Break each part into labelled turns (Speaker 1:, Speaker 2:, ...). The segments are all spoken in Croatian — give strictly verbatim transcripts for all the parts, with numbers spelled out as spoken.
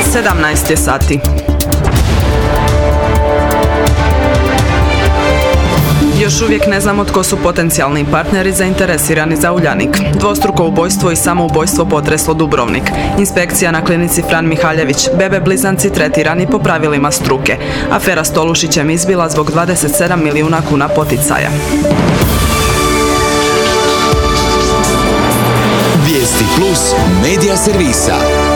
Speaker 1: sedamnaest je sati. Još uvijek ne znamo tko su potencijalni partneri zainteresirani za Uljanik. Dvostruko ubojstvo i samoubojstvo potreslo Dubrovnik. Inspekcija na klinici Fran Mihaljević, bebe blizanci tretirani po pravilima struke. Afera s Tolušićem izbila zbog dvadeset sedam milijuna kuna poticaja.
Speaker 2: Vijesti plus medija servisa.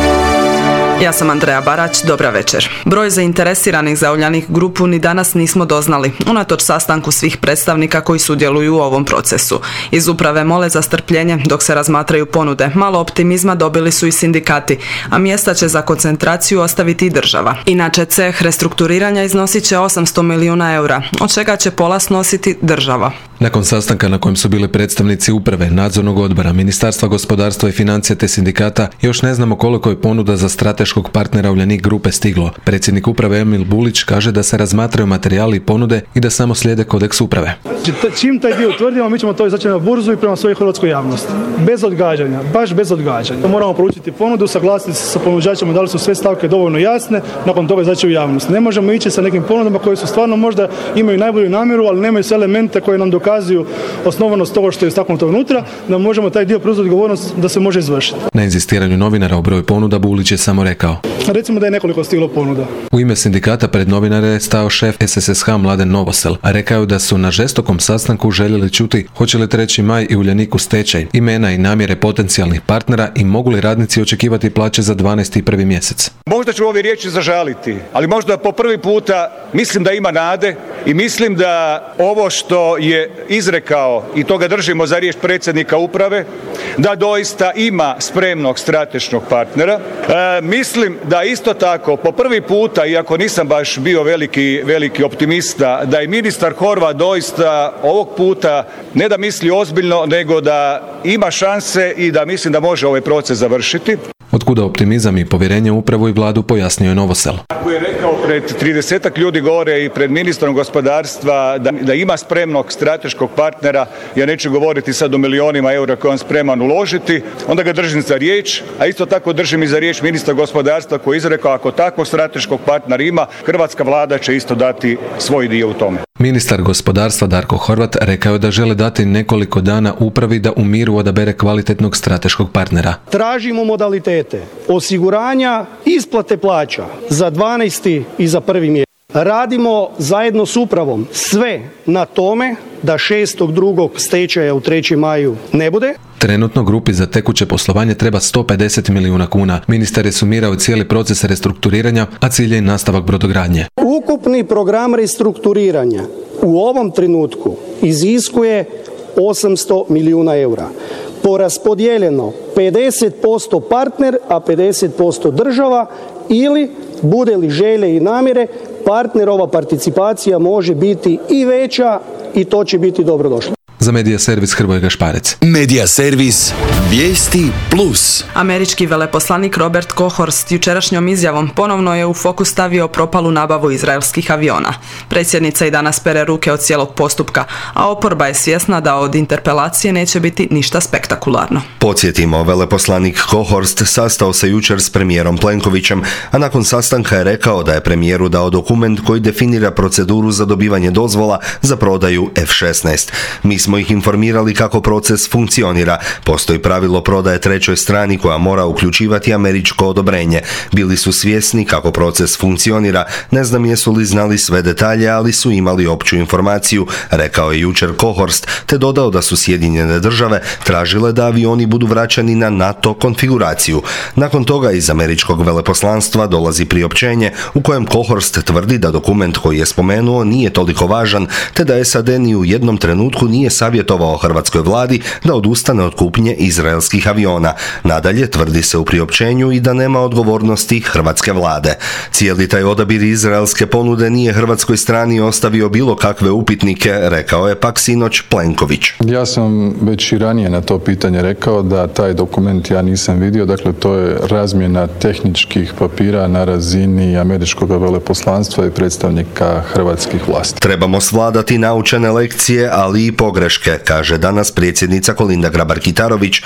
Speaker 1: Ja sam Andreja Barać, dobra večer. Broj zainteresiranih za Uljanik grupu ni danas nismo doznali, unatoč sastanku svih predstavnika koji sudjeluju u ovom procesu. Iz uprave mole za strpljenje dok se razmatraju ponude. Malo optimizma dobili su i sindikati, a mjesta će za koncentraciju ostaviti i država. Inače, ceh restrukturiranja iznosit će osamsto milijuna eura, od čega će pola snositi država.
Speaker 3: Nakon sastanka na kojem su bili predstavnici uprave, nadzornog odbora, Ministarstva gospodarstva i financija te sindikata, još ne znamo koliko je ponuda za strateškog partnera Uljanik grupe stiglo. Predsjednik uprave Emil Bulić kaže da se razmatraju materijali i ponude i da samo slijede kodeks uprave.
Speaker 4: Čim taj dio utvrdimo, mi ćemo to izaći na burzu i prema svojoj hrvatskoj javnosti. Bez odgađanja, baš bez odgađanja. Moramo proučiti ponudu, saglasiti se sa ponuđačima da li su sve stavke dovoljno jasne, nakon toga izaći u javnost. Ne možemo ići sa nekim ponudama koje su stvarno možda imaju najbolju namjeru, ali nemaju sve elemente koje nam dokazuju osnovanost toga što je istaknuto unutra, da možemo taj dio preuzeti odgovornost da se može izvršiti.
Speaker 3: Na inzistiranju novinara o broju ponuda Bulić je samo rekao:
Speaker 4: recimo da je nekoliko stiglo ponuda.
Speaker 3: U ime sindikata pred novinare je stao šef S S S H Mladen Novosel, a rekao je da su na žestokom sastanku željeli čuti hoće li treći maj i Uljanik u stečaj, imena i namjere potencijalnih partnera i mogu li radnici očekivati plaće za dvanaesti i prvi mjesec.
Speaker 5: Možda ću ove riječi zažaliti, ali možda po prvi puta mislim da ima nade i mislim da ovo što je izrekao, i toga držimo za riječ predsjednika uprave, da doista ima spremnog strateškog partnera. E, mislim da isto tako po prvi puta, iako nisam baš bio veliki, veliki optimista, da je ministar Horvat doista ovog puta ne da misli ozbiljno, nego da ima šanse i da mislim da može ovaj proces završiti.
Speaker 3: Otkuda optimizam i povjerenje u upravu i vladu, pojasnio je Novosel.
Speaker 5: Ako je rekao pred tridesetak ljudi gore i pred ministrom gospodarstva da, da ima spremnog strateškog partnera, ja neću govoriti sad o milionima eura koje on spreman uložiti, onda ga držim za riječ, a isto tako držim i za riječ ministra gospodarstva koji je izrekao ako takvog strateškog partnera ima, hrvatska vlada će isto dati svoj dio u tome.
Speaker 3: Ministar gospodarstva Darko Horvat rekao je da žele dati nekoliko dana upravi da u miru odabere kvalitetnog strateškog partnera.
Speaker 6: Tražimo modalitete osiguranja isplate plaća za dvanaesti i za prvi mjesec. Radimo zajedno s upravom sve na tome da šestog drugog stečaja u trećem maju ne bude.
Speaker 3: Trenutno grupi za tekuće poslovanje treba sto pedeset milijuna kuna. Ministar je sumirao cijeli proces restrukturiranja, a cilj je nastavak brodogradnje.
Speaker 6: Ukupni program restrukturiranja u ovom trenutku iziskuje osamsto milijuna eura. Poraspodijeljeno pedeset posto partner, a pedeset posto država, ili bude li želje i namjere, partnerova participacija može biti i veća i to će biti dobrodošlo.
Speaker 3: Za Medija servis Hrvoje Gašparec.
Speaker 2: Medija servis Vijesti plus.
Speaker 1: Američki veleposlanik Robert Kohorst jučerašnjom izjavom ponovno je u fokus stavio propalu nabavu izraelskih aviona. Predsjednica i danas pere ruke od cijelog postupka, a oporba je svjesna da od interpelacije neće biti ništa spektakularno.
Speaker 7: Podsjetimo, veleposlanik Kohorst sastao se jučer s premijerom Plenkovićem, a nakon sastanka je rekao da je premijeru dao dokument koji definira proceduru za dobivanje dozvola za prodaju F šesnaest. Mi smo ih informirali kako proces funkcionira. Postoji pravilo prodaje trećoj strani koja mora uključivati američko odobrenje. Bili su svjesni kako proces funkcionira. Ne znam jesu li znali sve detalje, ali su imali opću informaciju, rekao je jučer Kohorst, te dodao da su Sjedinjene države tražile da avioni budu vraćani na NATO konfiguraciju. Nakon toga iz američkog veleposlanstva dolazi priopćenje u kojem Kohorst tvrdi da dokument koji je spomenuo nije toliko važan, te da S A D ni u jednom trenutku nije savjetovao hrvatskoj vladi da odustane od kupnje izraelskih aviona. Nadalje, tvrdi se u priopćenju i da nema odgovornosti hrvatske vlade. Cijeli taj odabir izraelske ponude nije hrvatskoj strani ostavio bilo kakve upitnike, rekao je pak sinoć Plenković.
Speaker 8: Ja sam već i ranije na to pitanje rekao da taj dokument ja nisam vidio, dakle to je razmjena tehničkih papira na razini američkog veleposlanstva i predstavnika hrvatskih vlasti.
Speaker 7: Trebamo svladati naučene lekcije, ali i pogreške, kaže danas predsjednica Kolinda Grabar-Kitarović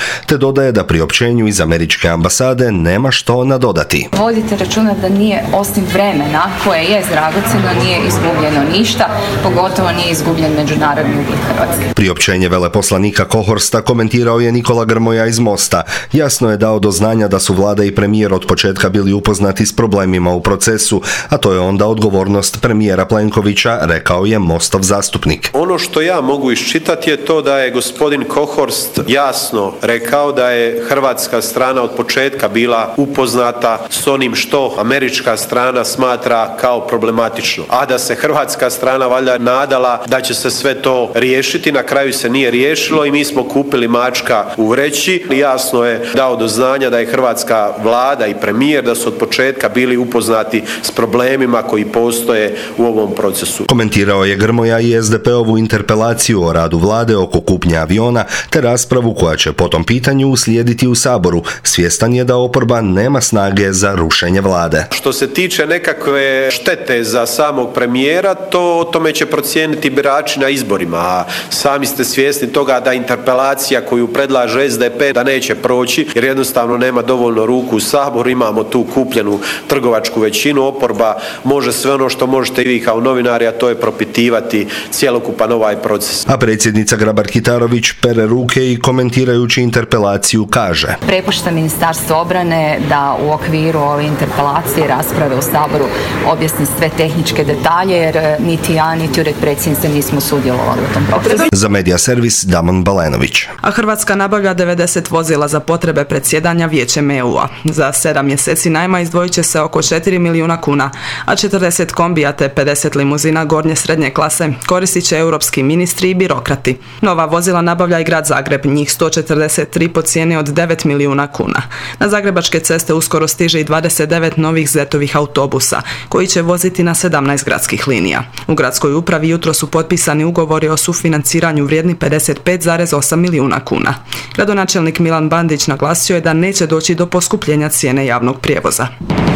Speaker 7: te dodaje da priopćenju iz američke ambasade nema što nadodati.
Speaker 9: Vodite računa da nije osim vremena koje je dragocjeno, nije izgubljeno ništa, pogotovo nije izgubljen međunarodni ugled Hrvatske.
Speaker 7: Priopćenje veleposlanika Kohorsta komentirao je Nikola Grmoja iz Mosta. Jasno je dao do znanja da su vlada i premijer od početka bili upoznati s problemima u procesu, a to je onda odgovornost premijera Plenkovića, rekao je Mostov zastupnik.
Speaker 10: Ono što ja mogu iščitati je to da je gospodin Kohorst jasno rekao da je hrvatska strana od početka bila upoznata s onim što američka strana smatra kao problematično, a da se hrvatska strana valjda nadala da će se sve to riješiti. Na kraju se nije riješilo i mi smo kupili mačka u vreći. Jasno je dao do znanja da je hrvatska vlada i premijer da su od početka bili upoznati s problemima koji postoje u ovom procesu.
Speaker 7: Komentirao je Grmoja i es de pe-ovu interpelaciju o radu vlade oko kupnje aviona te raspravu koja će po tom pitanju uslijediti u Saboru. Svjestan je da oporba nema snage za rušenje vlade.
Speaker 10: Što se tiče nekakve štete za samog premijera, to o tome će procijeniti birači na izborima, a sami ste svjesni toga da interpelacija koju predlaže es de pe da neće proći jer jednostavno nema dovoljno ruku u Saboru, imamo tu kupljenu trgovačku većinu, oporba može sve ono što možete i vi kao novinari, a to je propitivati cjelokupan ovaj proces.
Speaker 7: A predsjednica Grabar-Kitarović pere ruke i komentirajući interpelaciju kaže:
Speaker 9: Prepušta Ministarstvo obrane da u okviru ove interpelacije rasprave u Saboru objasni sve tehničke detalje jer niti ja niti ured predsjednice nismo sudjelovali u tom procesu.
Speaker 7: Za Medija servis Damon Balenović.
Speaker 1: A Hrvatska nabavlja devedeset vozila za potrebe predsjedanja Vijećem e u a. Za sedam mjeseci najma izdvojit će se oko četiri milijuna kuna, a četrdeset kombija te pedeset limuzina gornje srednje klase koristit će europski ministri i birokrati. Nova vozila nabavlja i grad Zagreb, njih sto četrdeset tri po cijeni od devet milijuna kuna. Na zagrebačke ceste uskoro stiže i dvadeset devet novih zetovih autobusa, koji će voziti na sedamnaest gradskih linija. U gradskoj upravi jutro su potpisani ugovori o sufinanciranju vrijedni pedeset pet zarez osam milijuna kuna. Gradonačelnik Milan Bandić naglasio je da neće doći do poskupljenja cijene javnog prijevoza.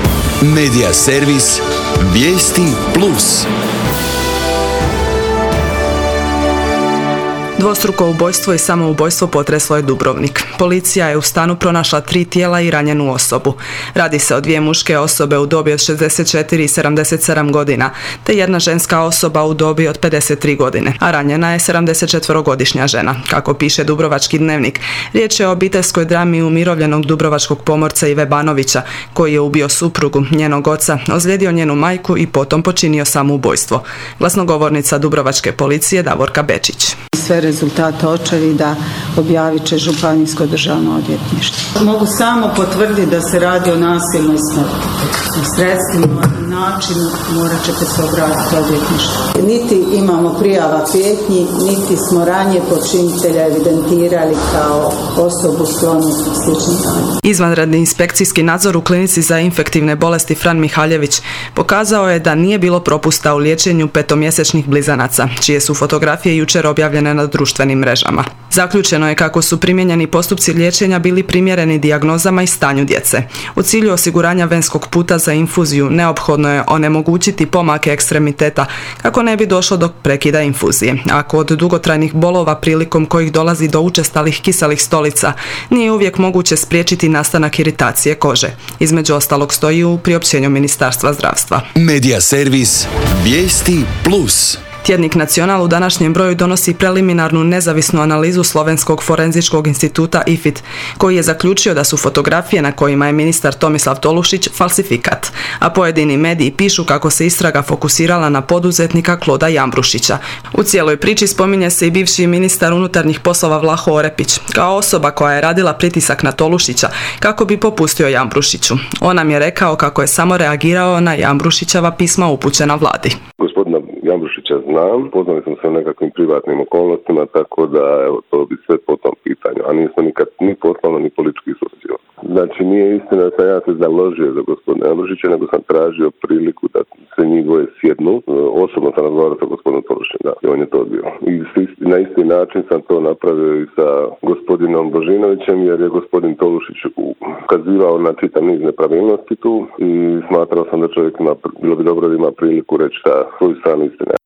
Speaker 2: Medija servis Vijesti plus.
Speaker 1: Dvostruko ubojstvo i samoubojstvo potreslo je Dubrovnik. Policija je u stanu pronašla tri tijela i ranjenu osobu. Radi se o dvije muške osobe u dobi od šezdeset četiri i sedamdeset sedam godina, te jedna ženska osoba u dobi od pedeset tri godine, a ranjena je sedamdesetčetverogodišnja žena. Kako piše Dubrovački dnevnik, riječ je o obiteljskoj drami umirovljenog dubrovačkog pomorca Ive Banovića, koji je ubio suprugu, njenog oca, ozlijedio njenu majku i potom počinio samoubojstvo. Glasnogovornica Dubrovačke policije Davorka Bečić.
Speaker 11: Sve rezultate očevida objavit će Županijsko državno odvjetništvo. Mogu samo potvrditi da se radi o nasilnoj smrti. Sredstvima i načinu morat ćete se obratiti odvjetništvu. Niti imamo prijava prijetnji, niti smo ranije počinitelja evidentirali kao osobu sklonu sličnim ranjima.
Speaker 1: Izvanredni inspekcijski nadzor u klinici za infektivne bolesti Fran Mihaljević pokazao je da nije bilo propusta u liječenju petomjesečnih blizanaca, čije su fotografije jučer objavljene na društvenim mrežama. Zaključeno je kako su primijenjeni postupci liječenja bili primjereni dijagnozama i stanju djece. U cilju osiguranja venskog puta za infuziju neophodno je onemogućiti pomake ekstremiteta kako ne bi došlo do prekida infuzije. A kod dugotrajnih bolova prilikom kojih dolazi do učestalih kiselih stolica nije uvijek moguće spriječiti nastanak iritacije kože. Između ostalog stoji u priopćenju Ministarstva zdravstva.
Speaker 2: Medija servis Vijesti plus.
Speaker 1: Tjednik Nacional u današnjem broju donosi preliminarnu nezavisnu analizu Slovenskog forenzičkog instituta I F I T, koji je zaključio da su fotografije na kojima je ministar Tomislav Tolušić falsifikat, a pojedini mediji pišu kako se istraga fokusirala na poduzetnika Kloda Jambrušića. U cijeloj priči spominje se i bivši ministar unutarnjih poslova Vlaho Orepić, kao osoba koja je radila pritisak na Tolušića kako bi popustio Jambrušiću. On nam je rekao kako je samo reagirao na Jambrušićeva pisma upućena vladi.
Speaker 12: Jambrušića znam, poznali smo se u nekakvim privatnim okolnostima, tako da evo, to bi sve po tom pitanju, a nismo nikad ni poslovno ni politički susio. Znači nije istina da sam ja se založio za gospodina Jambrušića, nego sam tražio priliku da se njih dvoje sjednu. Osobno sam razgovarao sa gospodinom Tolušićem, da, i on je to odbio. I na isti način sam to napravio i sa gospodinom Božinovićem, jer je gospodin Tolušić ukazivao na čitav niz nepravilnosti tu i smatrao sam da čovjek ima, bilo bi dobro da ima priliku reći da svoju stranu istine.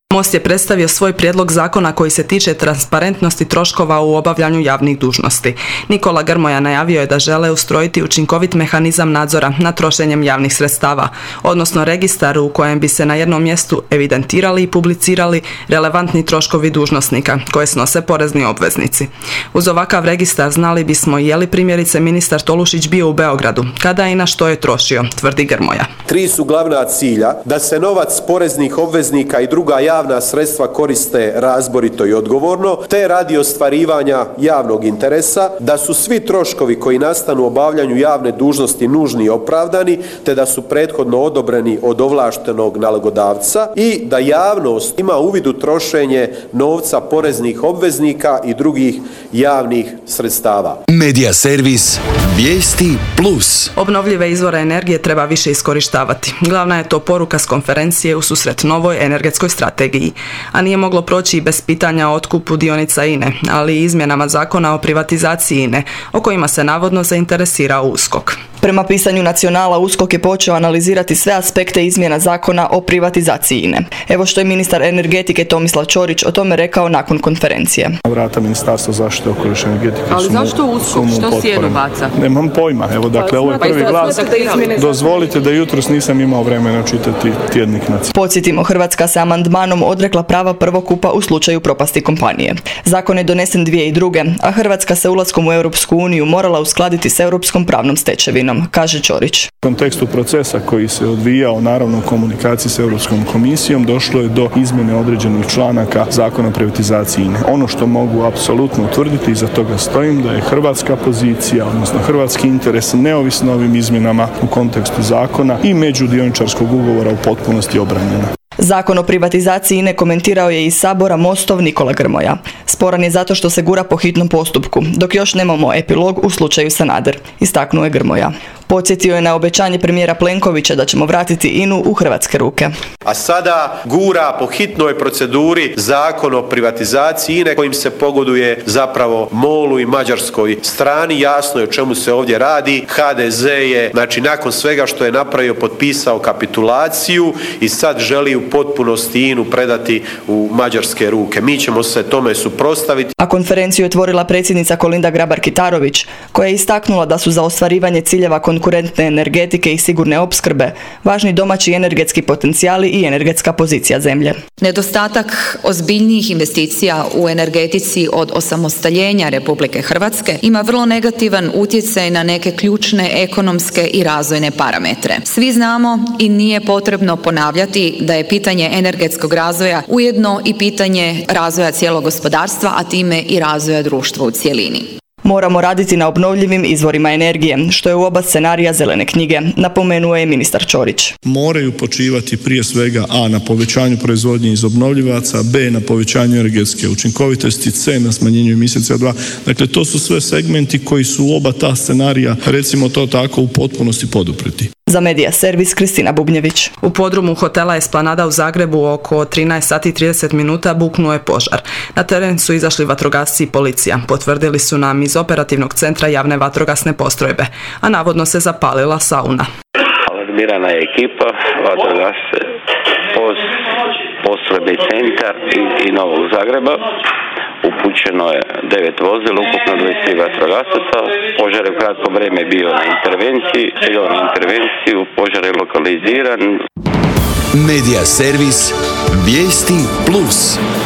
Speaker 1: Most je predstavio svoj prijedlog zakona koji se tiče transparentnosti troškova u obavljanju javnih dužnosti. Nikola Grmoja najavio je da žele ustrojiti učinkovit mehanizam nadzora nad trošenjem javnih sredstava, odnosno registar u kojem bi se na jednom mjestu evidentirali i publicirali relevantni troškovi dužnosnika koje snose porezni obveznici. Uz ovakav registar znali bismo je li primjerice ministar Tolušić bio u Beogradu, kada i na što je trošio, tvrdi Grmoja.
Speaker 10: Tri su glavna cilja: da se novac poreznih obveznika i druga javna sredstva koriste razborito i odgovorno, te radi ostvarivanja javnog interesa, da su svi troškovi koji nastanu u obavljanju javne dužnosti nužni i opravdani, te da su prethodno odobreni od ovlaštenog nalogodavca i da javnost ima uvid u trošenje novca poreznih obveznika i drugih javnih sredstava.
Speaker 2: Medija servis Vijesti Plus.
Speaker 1: Obnovljive izvore energije treba više iskorištavati. Glavna je to poruka s konferencije u susret novoj energetskoj strategiji. A nije moglo proći i bez pitanja o otkupu dionica I N E, ali i izmjenama zakona o privatizaciji I N E, o kojima se navodno zainteresirao USKOK. Prema pisanju Nacionala, USKOK je počeo analizirati sve aspekte izmjena zakona o privatizaciji I N E. Evo što je ministar energetike Tomislav Ćorić o tome rekao nakon konferencije.
Speaker 8: Vrata Ministarstva zaštite okoliša i energetike.
Speaker 9: Ali zašto USKOK? Što sjenu baca?
Speaker 8: Nemam pojma. Evo, dakle, ovo je prvi glas. Dozvolite da jutros nisam imao vremena čitati tjednik nacionalni.
Speaker 1: Podsjetimo, Hrvatska se amandmanom odrekla prava prvokupa u slučaju propasti kompanije. Zakon je donesen dvije tisuće druge. a Hrvatska se ulaskom u Europsku uniju morala uskladiti s europskom pravnom stečevinom, kaže Ćorić.
Speaker 8: U kontekstu procesa koji se odvijao, naravno u komunikaciji s Europskom komisijom, došlo je do izmjene određenih članaka Zakona o privatizaciji I N E. Ono što mogu apsolutno utvrditi i za toga stojim, da je hrvatska pozicija, odnosno hrvatski interes, neovisno ovim izmjenama u kontekstu zakona i međudioničarskog ugovora u potpunosti obranjena.
Speaker 1: Zakon o privatizaciji I N E komentirao je iz Sabora Mostov Nikola Grmoja. Sporan je zato što se gura po hitnom postupku, dok još nemamo epilog u slučaju Sanader, istaknuo je Grmoja. Podsjetio je na obećanje premijera Plenkovića da ćemo vratiti I N U u hrvatske ruke.
Speaker 10: A sada gura po hitnoj proceduri Zakon o privatizaciji I N E kojim se pogoduje zapravo MOL-u i mađarskoj strani. Jasno je o čemu se ovdje radi. H D Z je, znači nakon svega što je napravio, potpisao kapitulaciju i sad želi u potpunosti I N U predati u mađarske ruke. Mi ćemo se tome suprotstaviti.
Speaker 1: A konferenciju je otvorila predsjednica Kolinda Grabar-Kitarović, koja je istaknula da su za ostvarivanje ciljeva konkurentne energetike i sigurne opskrbe važni domaći energetski potencijali i energetska pozicija zemlje.
Speaker 9: Nedostatak ozbiljnijih investicija u energetici od osamostaljenja Republike Hrvatske ima vrlo negativan utjecaj na neke ključne ekonomske i razvojne parametre. Svi znamo i nije potrebno ponavljati da je pitanje energetskog razvoja ujedno i pitanje razvoja cijelog gospodarstva, a time i razvoja društva u cjelini.
Speaker 1: Moramo raditi na obnovljivim izvorima energije, što je u oba scenarija zelene knjige, napomenuo je ministar Ćorić.
Speaker 8: Moraju počivati prije svega a na povećanju proizvodnje iz obnovljivaca, b na povećanju energetske učinkovitosti, c na smanjenju emisije C O dva. Dakle, to su sve segmenti koji su u oba ta scenarija, recimo to tako, u potpunosti poduprti.
Speaker 1: Za Medija servis Kristina Bubnjević. U podrumu hotela Esplanada u Zagrebu oko trinaest sati i trideset minuta buknuo je požar. Na teren su izašli vatrogasci i policija. Potvrdili su nam iz operativnog centra javne vatrogasne postrojbe, a navodno se zapalila sauna.
Speaker 13: Alarmirana je ekipa vatrogasce uz postrojbeni centar i Novog Zagreba. Upućeno je devet vozila, ukupno dvadeset tri vatrogasaca. Požar je u kratko vrijeme bio na intervenciji, stigao na intervenciju, požar je lokaliziran.
Speaker 2: Medija servis Vijesti Plus.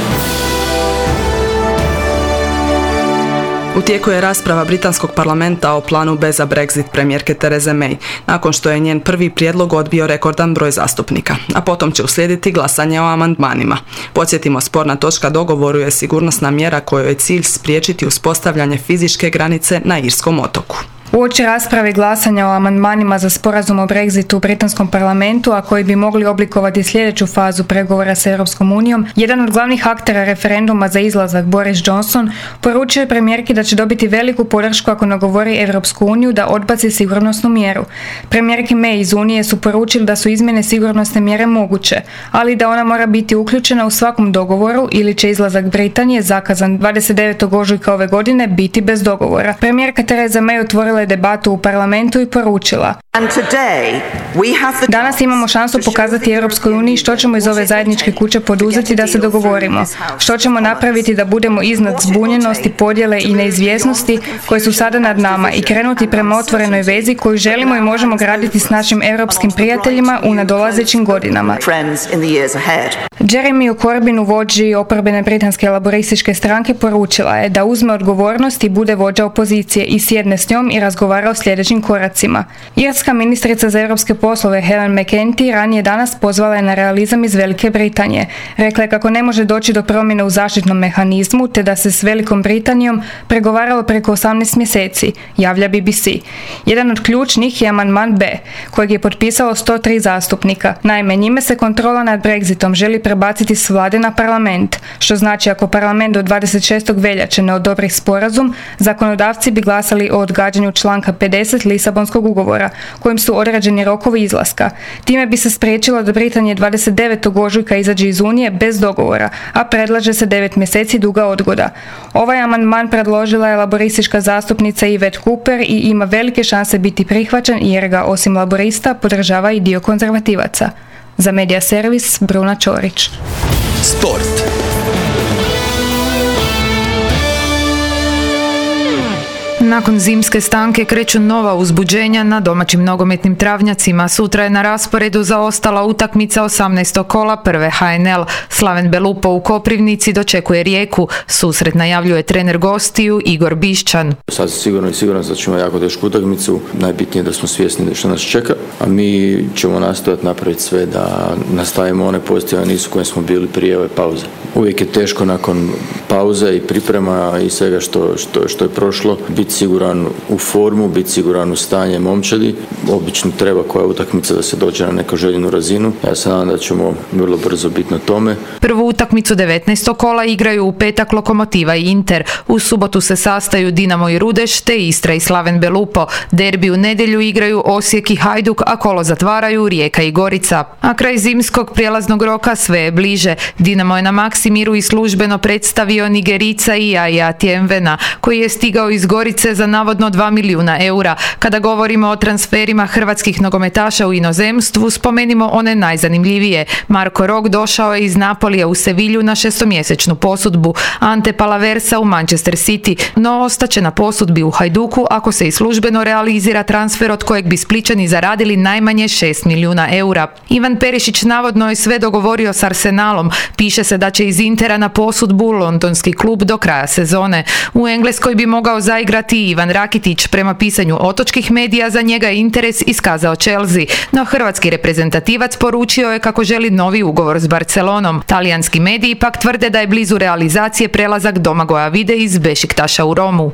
Speaker 1: U tijeku je rasprava britanskog parlamenta o planu B za Brexit premijerke Therese May, nakon što je njen prvi prijedlog odbio rekordan broj zastupnika, a potom će uslijediti glasanje o amandmanima. Podsjetimo, sporna točka dogovoru je sigurnosna mjera kojoj je cilj spriječiti uspostavljanje fizičke granice na Irskom otoku.
Speaker 14: Uoči rasprave glasanja o amandmanima za sporazum o Brexitu u britanskom parlamentu, a koji bi mogli oblikovati sljedeću fazu pregovora s Europskom unijom, jedan od glavnih aktera referenduma za izlazak, Boris Johnson, poručio je premijerki da će dobiti veliku podršku ako nagovori Europsku uniju da odbaci sigurnosnu mjeru. Premijerki May iz Unije su poručili da su izmjene sigurnosne mjere moguće, ali da ona mora biti uključena u svakom dogovoru ili će izlazak Britanije, zakazan dvadeset devetog ožujka ove godine, biti bez dogovora. Premijerka Theresa May otvorila otvorile debatu u parlamentu i poručila: danas imamo šansu pokazati Europskoj uniji što ćemo iz ove zajedničke kuće poduzeti da se dogovorimo, što ćemo napraviti da budemo iznad zbunjenosti, podjele i neizvjesnosti koje su sada nad nama i krenuti prema otvorenoj vezi koju želimo i možemo graditi s našim europskim prijateljima u nadolazećim godinama. Jeremy Corbyn, vođi oporbene britanske laborističke stranke, poručila je da uzme odgovornost i bude vođa opozicije i sjedne s njom i razgovara o sljedećim koracima. Irska ministrica za europske poslove Helen McEntee ranije danas pozvala je na realizam iz Velike Britanije. Rekla je kako ne može doći do promjene u zaštitnom mehanizmu te da se s Velikom Britanijom pregovaralo preko osamnaest mjeseci, javlja B B C. Jedan od ključnih je amandman B, kojeg je potpisalo sto tri zastupnika. Naime, njime se kontrola nad Brexitom želi prebaciti s vlade na parlament, što znači ako parlament do dvadeset šestog veljače ne odobri sporazum, zakonodavci bi glasali o odgađanju članka pedeset Lisabonskog ugovora, kojim su određeni rokovi izlaska. Time bi se spriječilo da Britanija dvadeset devetog ožujka izađe iz Unije bez dogovora, a predlaže se devet mjeseci duga odgoda. Ovaj amandman predložila je laboristička zastupnica Yvette Cooper i ima velike šanse biti prihvaćen jer ga osim laborista podržava i dio konzervativaca. Za Media Servis, Bruna Čorić.
Speaker 2: Sport.
Speaker 15: Nakon zimske stanke kreću nova uzbuđenja na domaćim nogometnim travnjacima. Sutra je na rasporedu zaostala utakmica osamnaestog kola prve H N L. Slaven Belupo u Koprivnici dočekuje Rijeku. Susret najavljuje trener gostiju Igor Bišćan.
Speaker 16: Sad sigurno i sigurno da ćemo jako tešku utakmicu. Najbitnije je da smo svjesni što nas čeka, a mi ćemo nastojati napraviti sve da nastavimo one pozitivne nisu koje smo bili prije ove pauze. Uvijek je teško nakon pauze i priprema i svega što, što, što je prošlo biti siguran u formu, biti siguran u stanje momčadi. Obično treba koja utakmica da se dođe na neku željenu razinu. Ja se nadam da ćemo vrlo brzo biti na tome.
Speaker 15: Prvu utakmicu devetnaestog kola igraju u petak Lokomotiva i Inter. U subotu se sastaju Dinamo i Rudeš te Istra i Slaven Belupo. Derbi u nedjelju igraju Osijek i Hajduk, a kolo zatvaraju Rijeka i Gorica. A kraj zimskog prijelaznog roka sve je bliže. Dinamo je na Maksimiru i službeno predstavio Nigerica i Yaya Tiemvena, koji je stigao iz Gorice za navodno dva milijuna eura. Kada govorimo o transferima hrvatskih nogometaša u inozemstvu, spomenimo one najzanimljivije. Marko Rog došao je iz Napolija u Sevilju na šestomjesečnu posudbu, Ante Palaversa u Manchester City, no ostaće na posudbi u Hajduku ako se i službeno realizira transfer od kojeg bi Splićani zaradili najmanje šest milijuna eura. Ivan Perišić navodno je sve dogovorio s Arsenalom. Piše se da će iz Intera na posudbu londonski klub do kraja sezone. U Engleskoj bi mogao zaigrati Ivan Rakitić. Prema pisanju otočkih medija za njega je interes iskazao Chelsea, no hrvatski reprezentativac poručio je kako želi novi ugovor s Barcelonom. Talijanski mediji pak tvrde da je blizu realizacije prelazak Domagoja Vide iz Bešiktaša u Romu.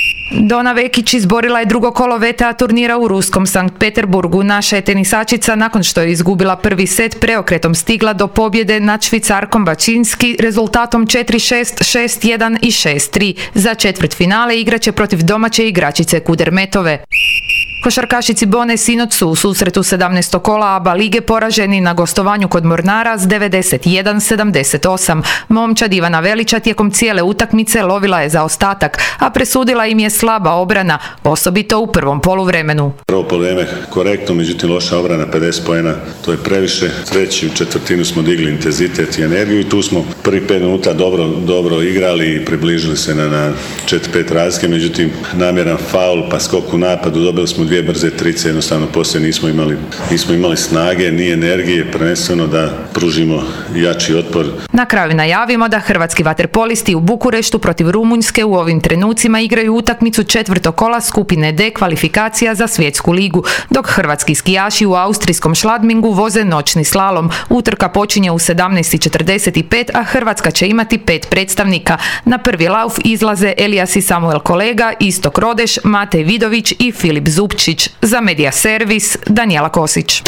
Speaker 15: Dona Vekić izborila je drugo kolo V T A turnira u ruskom Sankt Peterburgu. Naša je tenisačica nakon što je izgubila prvi set preokretom stigla do pobjede nad Švicarkom Bačinski rezultatom četiri šest, šest jedan i šest tri. Za četvrtfinale igraće protiv domaće igračice Kudermetove. Košarkašici Bone sinoć su u susretu sedamnaestog kola A B A lige poraženi na gostovanju kod Mornara s devedeset jedan sedamdeset osam. Momčad Ivana Velića tijekom cijele utakmice lovila je zaostatak, a presudila im je slaba obrana, osobito u prvom poluvremenu.
Speaker 17: Prvo poluvrijeme korektno, međutim loša obrana, pedeset poena, to je previše. Treći u četvrtinu smo digli intenzitet i energiju i tu smo prvi pet minuta dobro, dobro igrali i približili se na, na četiri pet razlike, međutim namjeran faul pa skok u napadu, dobili smo dvije brze trice, jednostavno poslije nismo imali, nismo imali snage ni energije, prvenstveno da pružimo jači otpor.
Speaker 15: Na kraju najavimo da hrvatski vaterpolisti u Bukureštu protiv Rumunjske u ovim trenucima igraju utakmicu četvrtog kola skupine D kvalifikacija za svjetsku ligu, dok hrvatski skijaši u austrijskom Šladmingu voze noćni slalom. Utrka počinje u sedamnaest četrdeset pet, a Hrvatska će imati pet predstavnika. Na prvi lauf izlaze Elijas i Samuel Kolega, Istok Rodeš, Matej Vidović i Filip Zupčić. Za Media Servis, Danijela Kosić.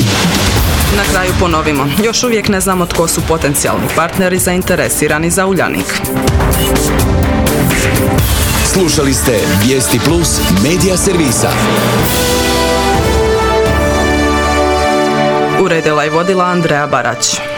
Speaker 1: Na kraju ponovimo, još uvijek ne znamo tko su potencijalni partneri zainteresirani za Uljanik.
Speaker 2: Slušali ste Vijesti Plus Media Servisa.
Speaker 1: Uredila i vodila Andreja Barać.